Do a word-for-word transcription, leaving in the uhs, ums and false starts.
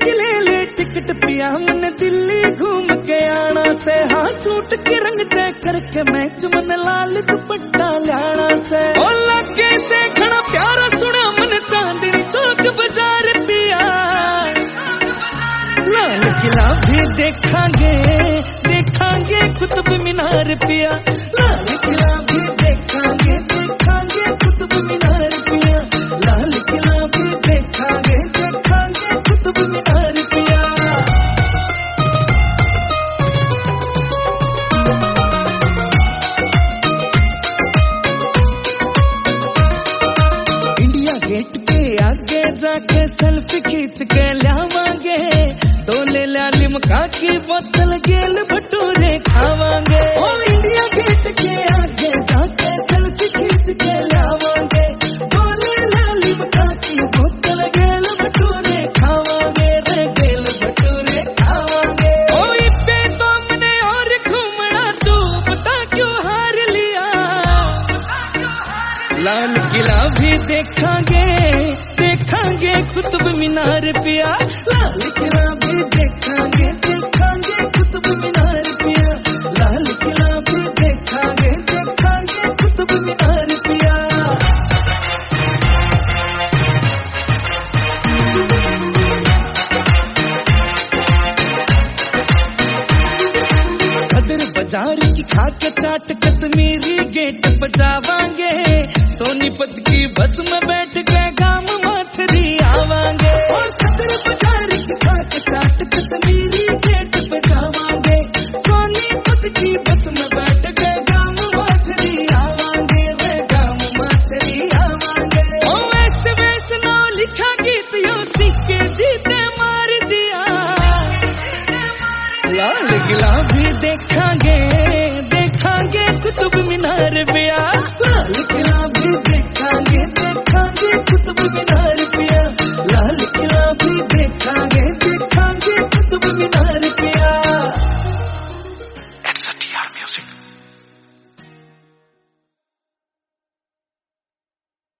की ले ले टिकट पिया मन दिल्ली घूम के आना से। हाँ सूट के रंग तय करके मैच मन लाल दुपट्टा लाना से। ओ लगे से खड़ा प्यारा सुना मन चांदनी चौक बाजार पिया। लाल किला भी देखांगे देखांगे कुतुब मीनार पिया। लाल किला भी देखांगे देखांगे कुतुब मीनार पिया। लाल किला भी देखांगे देखांगे कुतुब मीनार पिया। इंडिया गेट के आगे जाके सेल्फी खींच के लावांगे। दो ले लालिम की बोतल गेल भटूरे खावांगे। ओ इंडिया गेट के आगे जाके सेल्फी खींच के लावांगे। दो ले लालिम की बोतल गेल भटूरे खावांगे रे गेल भटूरे खावांगे। ओ इब्बे तो हमने और घूमना तू बता क्यों हार लिया। लाल किला भी देखांगे देखांगे कुतुब मीनार पिया। लाल किला भी देखांगे देखांगे कुतुब मीनार पिया। लाल किला भी देखांगे देखांगे कुतुब मीनार पिया। सदर बाजार की खाके चाट कश्मीरी गेट बजावांगे। सोनीपत की बस में बैठ के गाम माछरी आवांगे। और सदर बाजार की खाके चाट कश्मीरी गेट बजावांगे। सोनीपत की बस में बैठ के गाम माछरी आवांगे रे गाम माछरी आवांगे। ओ वेस्ट वेस्ट नौ लिखा गीत यो सिक्के जीते मार दिया। लाल किला भी देखांगे देखांगे कुतुब मीनार पिया। लाल किला भी देखांगे देखांगे कुतुब मीनार पिया। लाल किला भी देखांगे देखांगे कुतुब मीनार पिया।